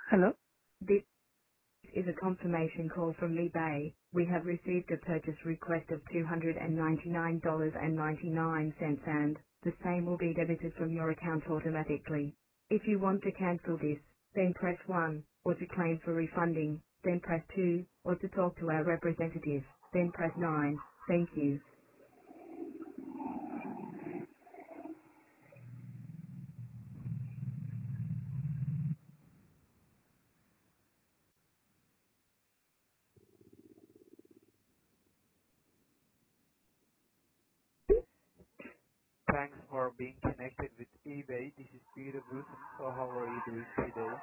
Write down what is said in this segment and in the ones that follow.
Hello? This is a confirmation call from eBay. We have received a purchase request of $299.99 and the same will be debited from your account automatically. If you want to cancel this, then press 1, or to claim for refunding, then press 2, or to talk to our representative, then press 9. Thank you. Thanks for being connected with eBay. This is Peter Wilson. So how are you doing today?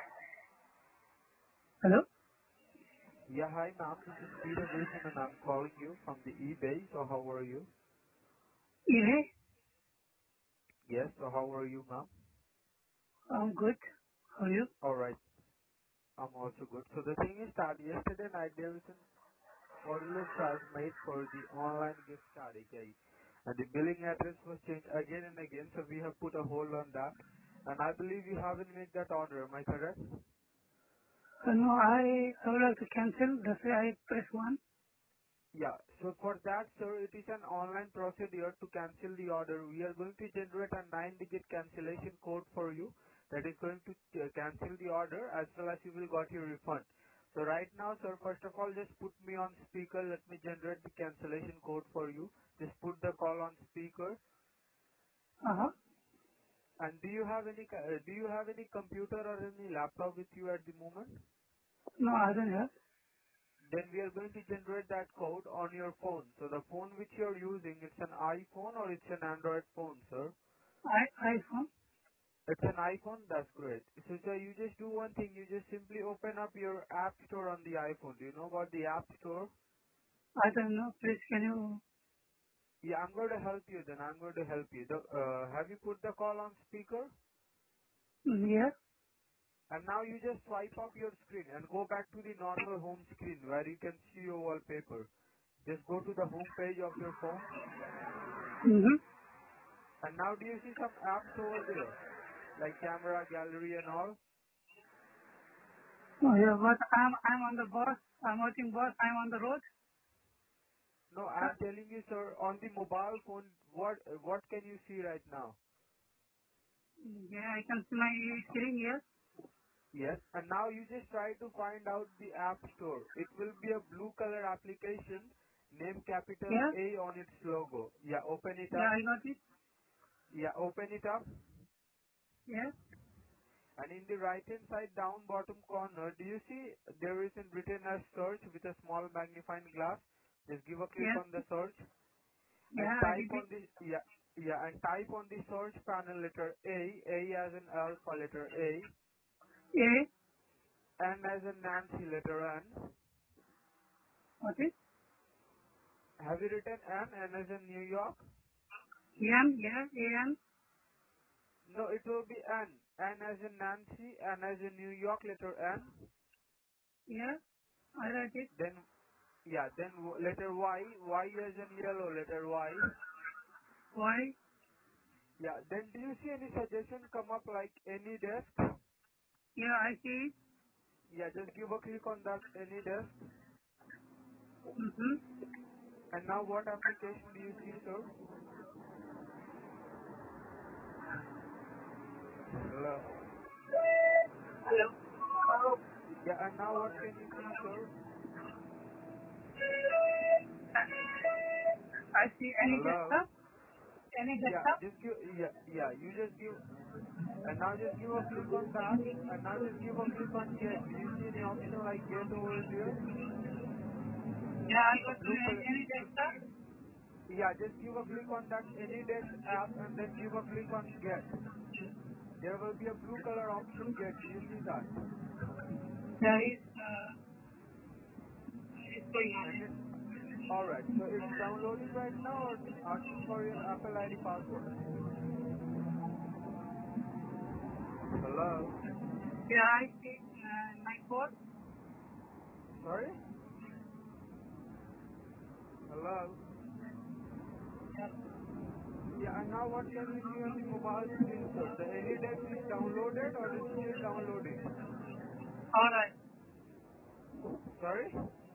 Hello? Yeah, hi ma'am. This is Peter Wilson and I'm calling you from the eBay. So how are you? Yeah, Yes, so how are you ma'am? I'm good. How are you? Alright, I'm also good. So the thing is that yesterday night there was an fraudulent charge made for the online gift card, okay? And the billing address was changed again and again, so we have put a hold on that. And I believe you haven't made that order, am I correct? No, I would like to cancel. That's why I press 1. Yeah. So for that, sir, it is an online procedure to cancel the order. We are going to generate a 9-digit cancellation code for you that is going to cancel the order as well as you will got your refund. So right now, sir, first of all, just put me on speaker. Let me generate the cancellation code for you. Just put the call on speaker. Uh-huh. And do you have any computer or any laptop with you at the moment? No, I don't have. Then we are going to generate that code on your phone. So the phone which you're using, it's an iPhone or it's an Android phone, sir? iPhone. It's an iPhone? That's great. So, sir, you just do one thing. You just simply open up your App Store on the iPhone. Do you know about the App Store? I don't know. Please, can you? Yeah, I'm going to help you then. I'm going to help you. Have you put the call on speaker? Yeah. And now you just swipe up your screen and go back to the normal home screen where you can see your wallpaper. Just go to the home page of your phone. Mm-hmm. And now do you see some apps over there? Like camera, gallery and all? Oh, yeah, but I'm on the bus. I'm watching bus. I'm on the road. No, I'm telling you, sir, on the mobile phone, what can you see right now? Yeah, I can see my screen here. Yes. And now you just try to find out the app store. It will be a blue color application, name capital Yeah. A on its logo. Yeah, open it Yeah, up. I got it. Yeah, open it up. Yeah. And in the right hand side down bottom corner, do you see there is in written as search with a small magnifying glass? Just give a click Yes. on the search and Yeah, I type did it. on the and type on the search panel letter A as in alpha letter A, Yeah. N as in Nancy letter N. What is? Have you written N as in New York? AM. Yeah. AM. No, it will be N as in Nancy, N as in New York letter N. Yeah. I got it. Then letter Y as in yellow letter Y. Why? Yeah, then do you see any suggestion come up like any desk? Yeah, I see it. Yeah, just give a click on that any desk. Mm-hmm. And now what application do you see, sir? Hello. Hello. Oh. Yeah, and now what can you see, sir? I see any Hello. desktop. Any Yeah, desktop. just give. Yeah. You just give. And now just give a click on that. And now just give a click on get. Do you see any option like get over there? Yeah, I A go to blue color. any desktop. Yeah, just give a click on that any desk app and then give a click on get. There will be a blue color option get. Do you see that? There is it's going And on. it's alright. So it's downloading right now or asking for your Apple ID password. Hello? Yeah, I see my code. Sorry? Hello? Yeah, and now what can you see on the mobile screen, sir? The AnyDesk is downloaded or it's still downloading? All right. Sorry?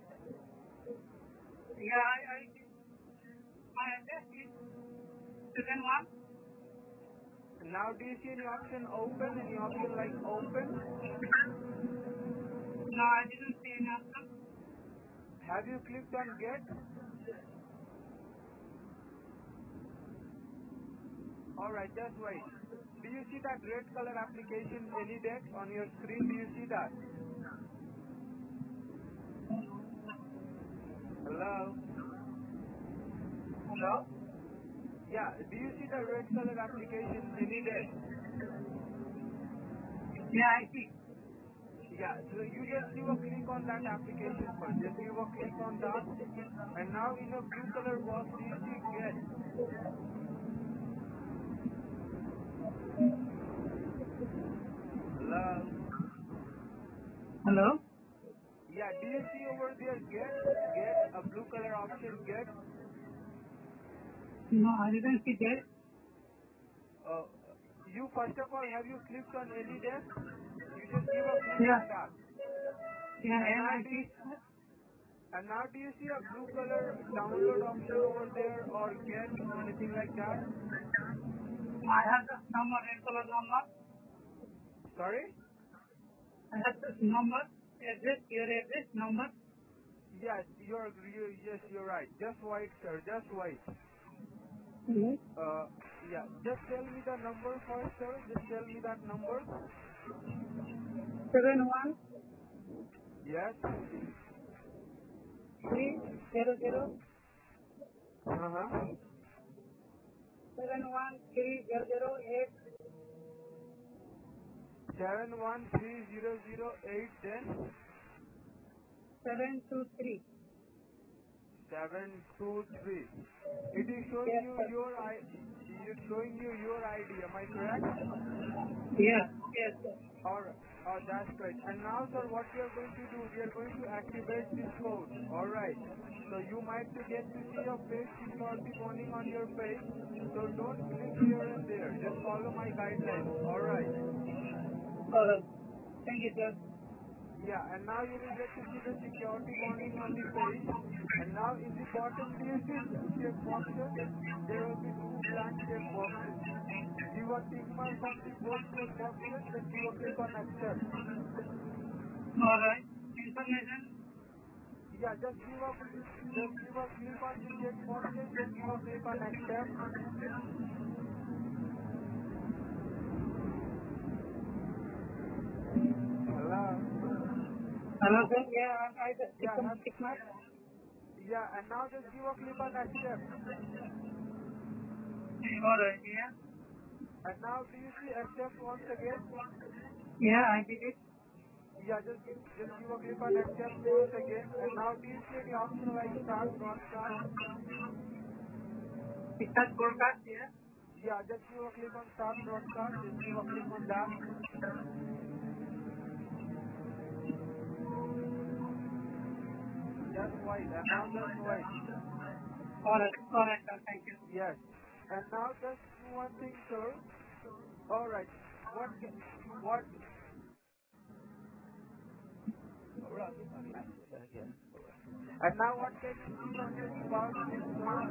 Yeah, my address is 71. Now do you see any option open? Any option like open? No, I didn't see any option. Have you clicked on get? Alright, just wait. Do you see that red color application AnyDesk on your screen? Do you see that? Hello? Hello? Yeah, do you see the red color application AnyDesk? Yeah, I see. Yeah, so you just give a click on that application first. Just give a click on that. And now in a blue color box, do you see get? Hello? Hello? Yeah, do you see over there get? Get, a blue color option get? No, I didn't see that. Uh, you first of all, have you clicked on AnyDesk? You just give a click Yeah, on that. yeah, And and now I do you see. And now do you see a blue color download option over there or get anything like that? I have this number, red color number. Sorry? I have this number, address, your address, number. Yes, yes, you're right. Just wait, sir. Just wait. Mm-hmm. Yeah. Just tell me the number first, sir. Just tell me that number. 71 Yes. 300 Uh-huh. 71308 713008 then 723. 723. It is showing Yes, you sir. your it's showing you your ID. Am I correct? Yes, yes, sir. Alright. Oh, that's great. And now, sir, what we are going to do, we are going to activate this code. Alright. So you might to get to see a face security warning on your page. So don't click here and there. Just follow my guidelines. Alright. All right. Thank you, sir. Yeah, and now you will get to see the security warning on the page. And now in the bottom, do you see two check boxes? There will be two blank check boxes. Give a tick mark on the both check boxes, then give a click on accept. All right. Information. Yeah, just give a click on the check boxes, then give a click on accept. Hello. Hello, sir. Yeah, I just Yeah, become sick now. yeah, and now just give a click on accept. All right. Yeah. And now do you see accept once again? Yeah, I did it. Yeah, just give a click on accept once again. And now do you see any option like start broadcast? It's that broadcast. Yeah. Yeah, just give a click on start broadcast. Just give a click on that. Just wait. And now just wait. All right. All right, sir. Thank you. Yes. And now just do one thing, sir. All right. What? And now what can you see on your smart screen, sir?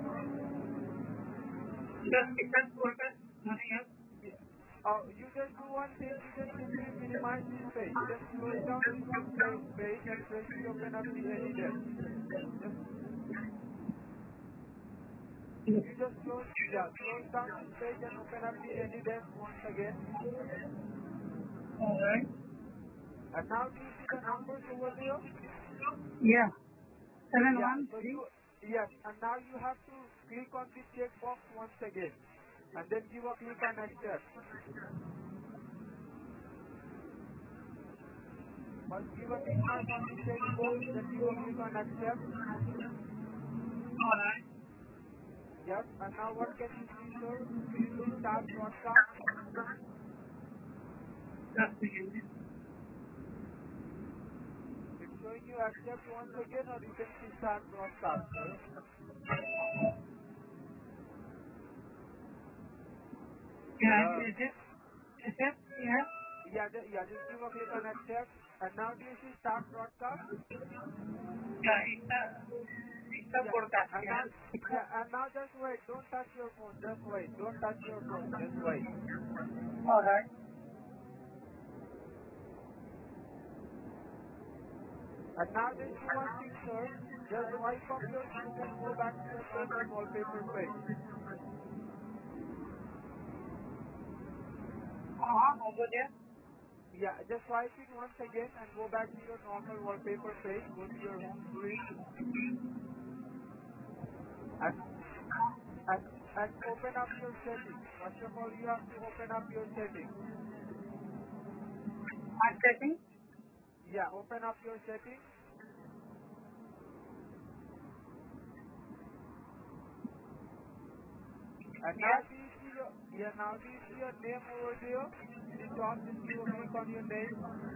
Just it's that broadcast. Nothing else. Yeah. You just do one thing. You just simply minimize this page. Just close down this page and freshly open up the AnyDesk. Just Yes. you just close down this page and open up the AnyDesk once again. All right. And now do you see the numbers over there? Yeah. Yeah. So 713. yes. And now you have to click on the checkbox once again, and then give a click on accept. First give a tick mark on the checkbox, then give a click on accept. All right. Yes. And now what can you see, sir? Do you see start broadcast? Just a second. It's showing you accept once again, or you can see start broadcast, sir. Yeah, Hello? is it? Is it? Yeah. Just give a click on accept. And now do you see start broadcast? It's a Yeah. broadcast. And now, and now just wait. Don't touch your phone. Just wait. Don't touch your phone. Just wait. All right. And now just do one thing, sir. Just wipe up your screen and go back to your normal wallpaper page. Over there. Yeah, just swipe it once again and go back to your normal wallpaper page. Go to your home screen and and and open up your settings. First of all, you have to open up your settings. I'm checking. Yeah, open up your settings. And now do you see your name over there? In the top, just give a click on your name.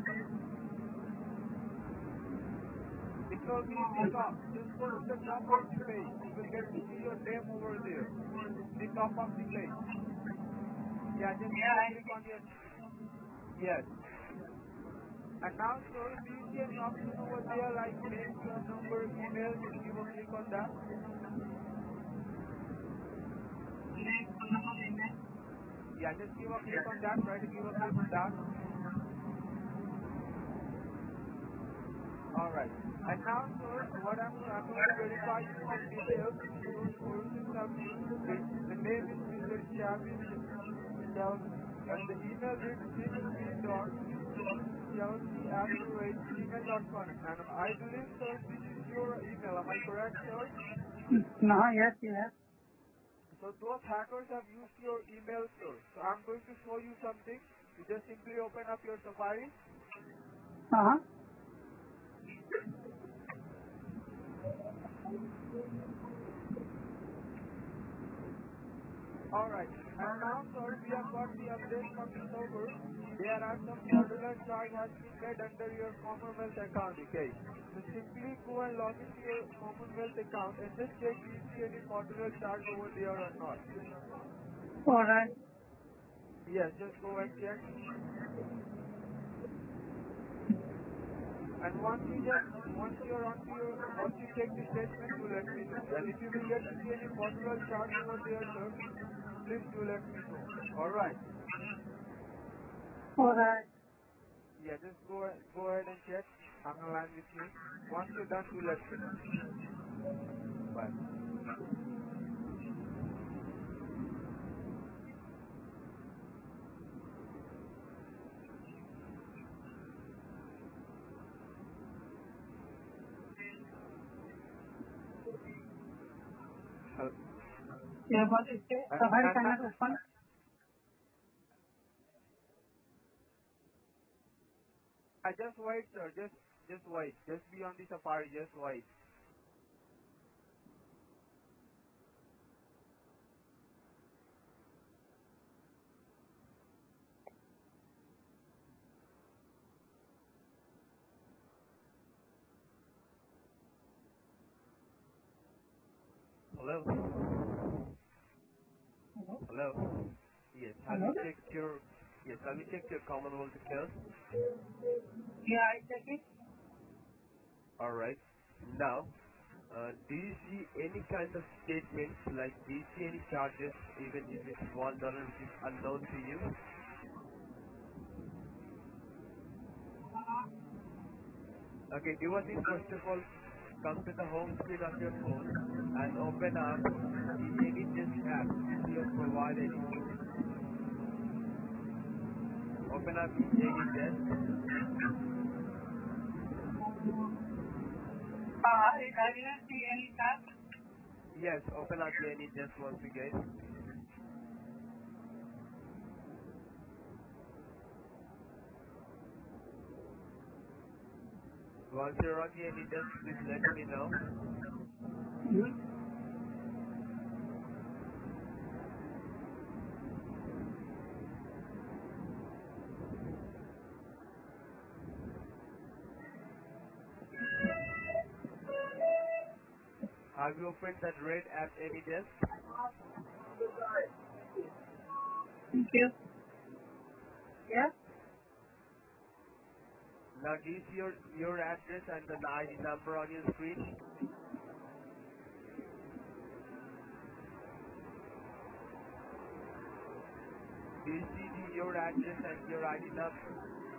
It will be in the top. Just go to the top of the page. You will get to see your name over there. The top of the page. Yeah, just give a click on your yes. And now, sir, do you see any option over there like name, phone number, email? Just give a click on that. Yeah, just give a click on that. Try to give a click on that. All right. And now, sir, I'm going to verify you some details which those persons have used. The name is Mr. Chavis Chelsea, and the email is hp.chelsea@gmail.com. And I believe, sir, this is your email. Am I correct, sir? No, yes. So those hackers have used your email, sir. So I'm going to show you something. You just simply open up your Safari. Alright. And now, sir, we have got the update from the server. There are some fraudulent charge has been made under your Commonwealth account, okay? So simply go and log into your Commonwealth account and just check do you see any fraudulent charge over there or not. All right. Yes, just go and check. And once you check the statement, do let me know. And if you will get to see any fraudulent charge over there, sir, please do let me know. Alright. All right. Yeah, just go ahead and check. I'm online with me. Once you're done, do let me know. Bye. Yeah, but it's Safari And cannot open. I just wait, sir. Just wait. Just be on the Safari. Just wait. Hello? Hello? Yes, have Hello? you checked your Commonwealth account? Yeah, I check it. Alright. Now, do you see any kind of statements, like do you see any charges, even if it's $1 which is unknown to you? Okay, do one thing, first of all, come to the home screen of your phone and open up the AnyDesk app with your provide ID. Open up the AnyDesk. I didn't see any tab. Yes, open up the AnyDesk once again. Once you're on the AnyDesk, please let me know. Have you opened that red app AnyDesk? Thank you. Yeah? Now do you see your address and the ID number on your screen? Do you see your address and your ID number?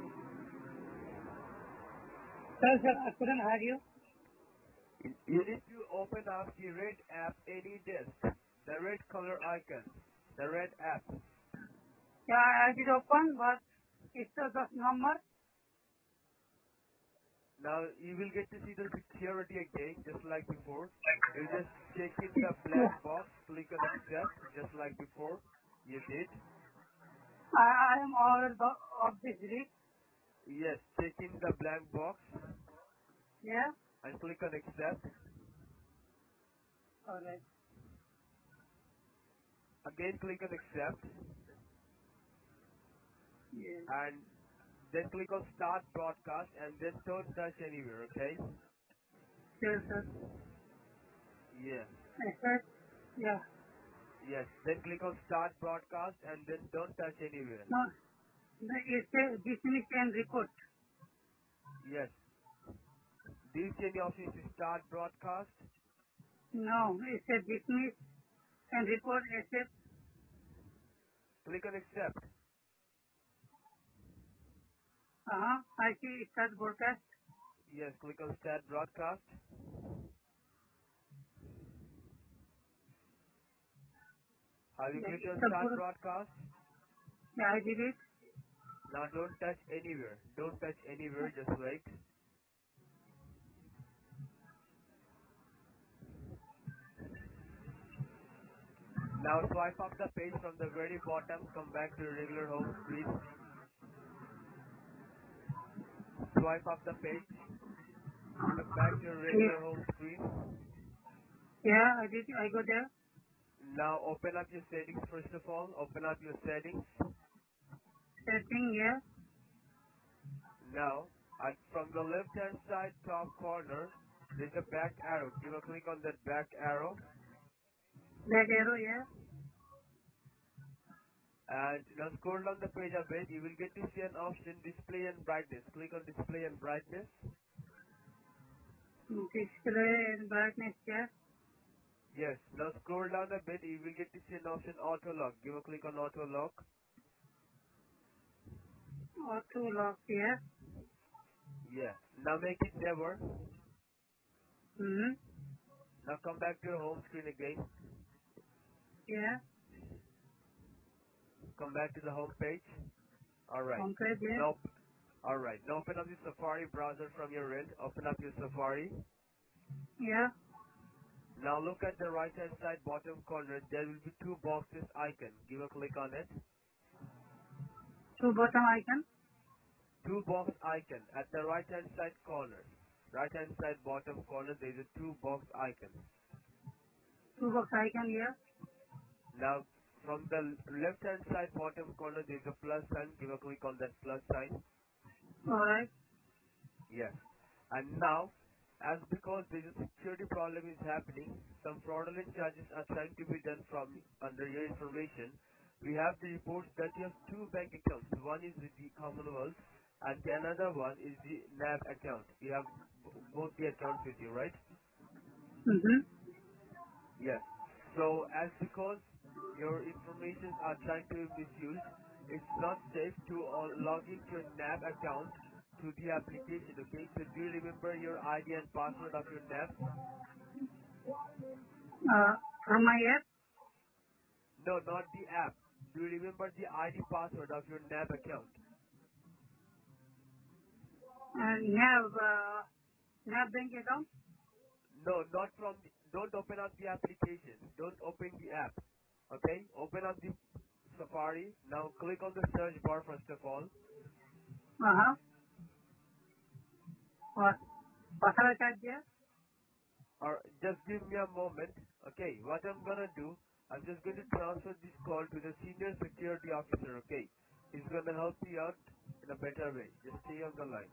Sir, I couldn't hear you. You need to open up the red app any desk. The red color icon. The red app. Yeah, I did open, but it's the number. Now you will get to see the security again, just like before. You just check in the blank Yeah. box, click on accept, just like before you did. I am aware of this list. Yes, check in the blank box Yeah. and click on accept. All right. Again click on accept Yeah. and then click on start broadcast and then don't touch anywhere, okay? Sure, sir. Yeah. I said, yeah. Yes. Then click on start broadcast and then don't touch anywhere. No, it's a dismiss and report. Yes. Do you see any option to start broadcast? No, it's a dismiss and report accept. Click on accept. I see start broadcast. Yes, click on start broadcast. Have you Yeah, clicked it's on a start broad. broadcast? Yeah, I did it. Now don't touch anywhere. Don't touch anywhere, just wait. Now swipe up the page from the very bottom, come back to your regular home screen. Swipe up the page, come back to your regular Yeah, home screen. yeah, I did. I go there. Now open up your settings first of all. Open up your settings. Setting, yeah. Now, from the left hand side top corner, there's a back arrow. Give a click on that back arrow. Back arrow, yeah. And now scroll down the page a bit. You will get to see an option display and brightness. Click on display and brightness. Display and brightness, yeah. Yes. Now scroll down a bit. You will get to see an option auto lock. Give a click on auto lock. Auto lock, yeah. Yeah. Now make it never. Mm-hmm. Now come back to your home screen again. Yeah. Come back to the home page. Alright. Complete, yeah. Now, alright. Now open up the Safari browser from your end. Open up your Safari. Yeah. Now look at the right hand side bottom corner. There will be two boxes icon. Give a click on it. Two bottom icon. Two box icon at the right hand side corner. Right hand side bottom corner there is a two box icon. Two box icon, yeah. Now from the left hand side bottom corner there is a plus sign. Give a click on that plus sign. Alright. Yes. And now, as because there is a security problem is happening, some fraudulent charges are trying to be done from under your information. We have the reports that you have two bank accounts. One is with the Commonwealth and the another one is the NAB account. You have both the accounts with you, right? Mm-hmm. Yes. So as because your informations are trying to be misused, it's not safe to log into your NAB account to the application, okay? So do you remember your ID and password of your NAB? From my app, No, not the app. Do you remember the ID password of your NAB account? NAV bank account. No, not from the, don't open up the application. Don't open the app. Okay? Open up the Safari. Now click on the search bar first of all. Uh-huh. What have I typed there? Or just give me a moment. Okay, what I'm gonna do, I'm just going to transfer this call to the senior security officer, okay? He's gonna help you out in a better way. Just stay on the line.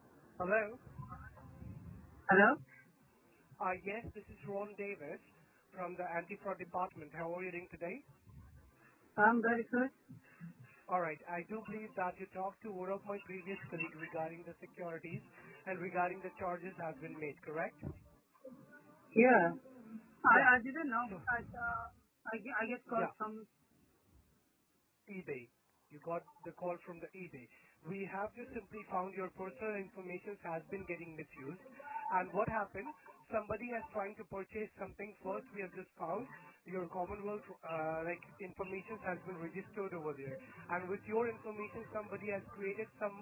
Hello? Hello? Yes, this is Ron Davis from the anti-fraud department. How are you doing today? I'm very good. All right. I do believe that you talked to one of my previous colleagues regarding the securities and regarding the charges has been made, correct? Yeah. Yeah. I didn't know, So, but I get call yeah, from. eBay. You got the call from the eBay. We have just simply found your personal information has been getting misused. And what happened? Somebody has trying to purchase something first. We have just found your Commonwealth information has been registered over there. And with your information, somebody has created some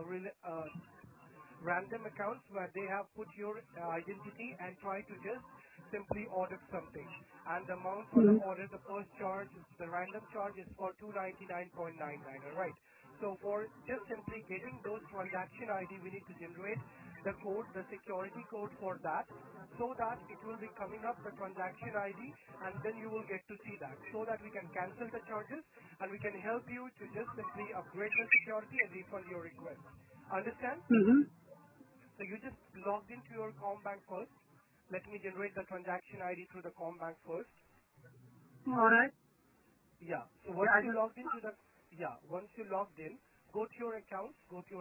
random accounts where they have put your identity and try to just simply order something. And the amount for the Mm-hmm. order, the first charge, the random charge is for 299.99. Alright. So for just simply getting those transaction ID, we need to generate the code, the security code for that, so that it will be coming up the transaction ID, and then you will get to see that, so that we can cancel the charges and we can help you to just simply upgrade the security and refund your request. Understand? Mm-hmm. So you just logged into your Combank first. Let me generate the transaction ID through the Combank first. All right. Yeah. So Yeah, once I you just. logged into the, yeah, once you logged in, go to your accounts,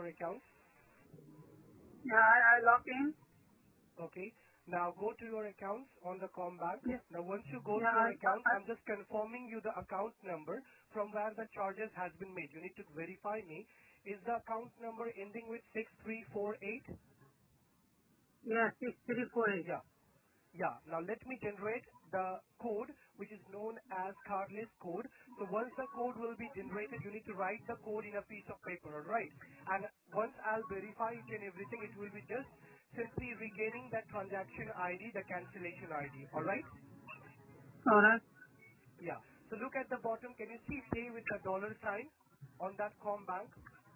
Yeah, I logged in. okay. Now go to your accounts on the Combank. Yeah. Now once you go to Yeah. your accounts, I'm just confirming you the account number from where the charges has been made. You need to verify me. Is the account number ending with 6348? Yeah, 6348. Yeah. Yeah. Now let me generate the code which is known as cardless code. So once the code will be generated, you need to write the code in a piece of paper, alright? And once I'll verify each and everything, it will be just simply regaining that transaction ID, the cancellation ID, alright? All right. Yeah. So look at the bottom. Can you see pay with the dollar sign on that Combank?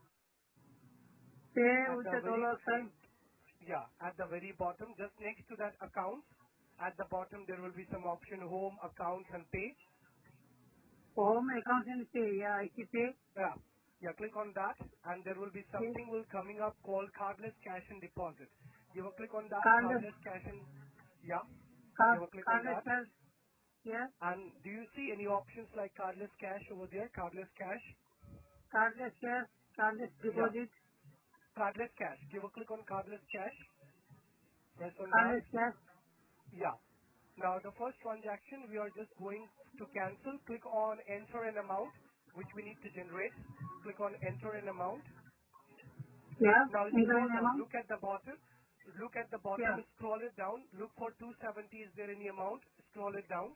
Pay At with the the very, dollar sign. yeah, at the very bottom, just next to that accounts, at the bottom there will be some option home, accounts and pay. Home account and pay. Yeah, I see pay. Yeah. Yeah, click on that and there will be Pay. something will coming up called cardless cash and deposit. Give a click on that, Cardless. cardless cash and, yeah, give Card. a click on Cardless that. cash. Yeah. And do you see any options like cardless cash over there, cardless cash? Cardless cash. Cardless Yeah, deposit. cardless cash. Give a click on cardless cash, press on that. Cardless cash. Yeah. Now the first transaction we are just going to cancel. Click on enter an amount which we need to generate. Click on enter an amount. Yeah. Now Enter scroll in down. amount. Look at the bottom. Look at the bottom. Yeah. Scroll it down. Look for 270. Is there any amount? Scroll it down.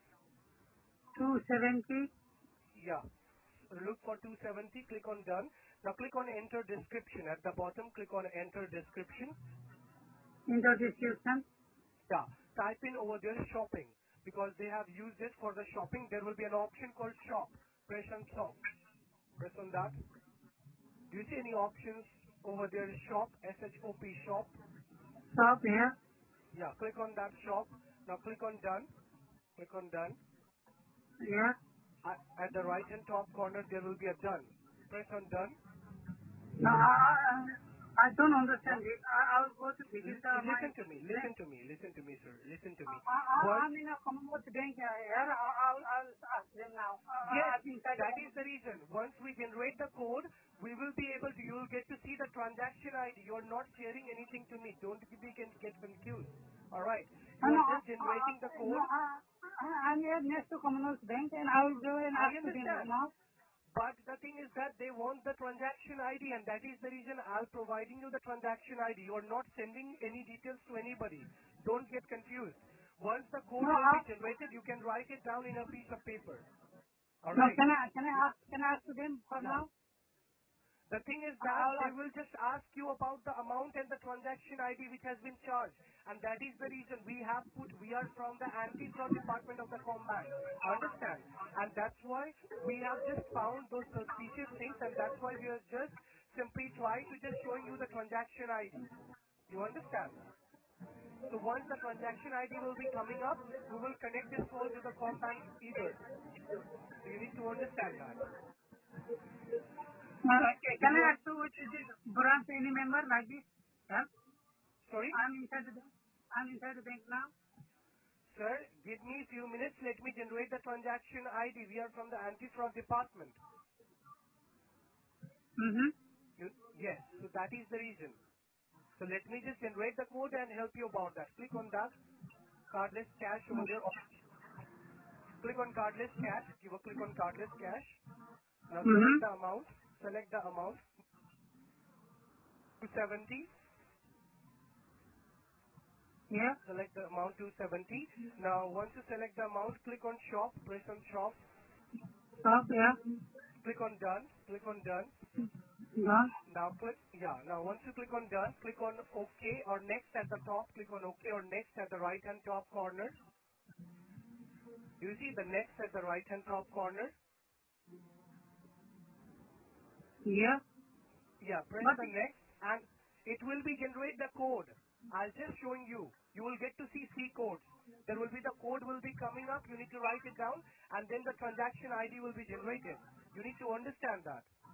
270. Yeah. Look for 270. Click on done. Now click on enter description. At the bottom, click on enter description. Enter description. Yeah. Type in over there shopping because they have used it for the shopping. There will be an option called shop. Press on shop. Press on that. Do you see any options over there? Shop. SHOP shop. Stop here. Yeah. Click on that shop. Now click on done. Click on done. Yeah. At the right hand top corner, there will be a done. Press on done. No, I don't understand Yeah. it. I will go to visit my Listen to me. bank. Listen to me. Listen to me, sir. Listen to me. Once, I'm in a Commonwealth Bank here. I'll ask them now. yes, I'm inside the that is Commonwealth. the reason. Once we generate the code, we will be able to, you will get to see the transaction ID. You are not sharing anything to me. Don't get confused. Alright. You No, are just generating the no, code. I'm here next to Commonwealth Bank and I will go and I ask to them understand. now. But the thing is that they want the transaction ID and that is the reason I'll providing you the transaction ID. You are not sending any details to anybody. Don't get confused. Once the code No, will be generated, you can write it down in a piece of paper. no, Alright? can I ask to them for Yeah. now? The thing is that I'll they ask. will just ask you about the amount and the transaction ID which has been charged. And that is the reason we are from the anti-fraud department of the Combank. Understand? And that's why we have just found those suspicious things and that's why we are just simply try to just showing you the transaction ID. You understand? So once the transaction ID will be coming up, we will connect this call to the Combank either. So you need to understand that. Did Can you I want, ask to which is it branch any member like this? Yeah. sorry? I'm inside the bank now. Sir, give me a few minutes. Let me generate the transaction ID. We are from the anti-fraud department. Mm-hmm. Yes, so that is the reason. So let me just generate the code and help you about that. Click on that. Cardless cash over there. Click on cardless cash. Give a click on cardless cash. Now Mm-hmm. select the amount. Select the amount. 270. Yeah. Select the amount 270. Now once you select the amount, click on shop. Press on shop. Stop. Yeah. Click on done. Click on done. Done. Now now once you click on done, click on OK or next at the top, click on OK or next at the right hand top corner. Do you see the next at the right hand top corner? Yeah. Yeah, press But the next and it will be generate the code. I'll just showing you. You will get to see C codes. There will be the code will be coming up. You need to write it down and then the transaction ID will be generated. You need to understand that.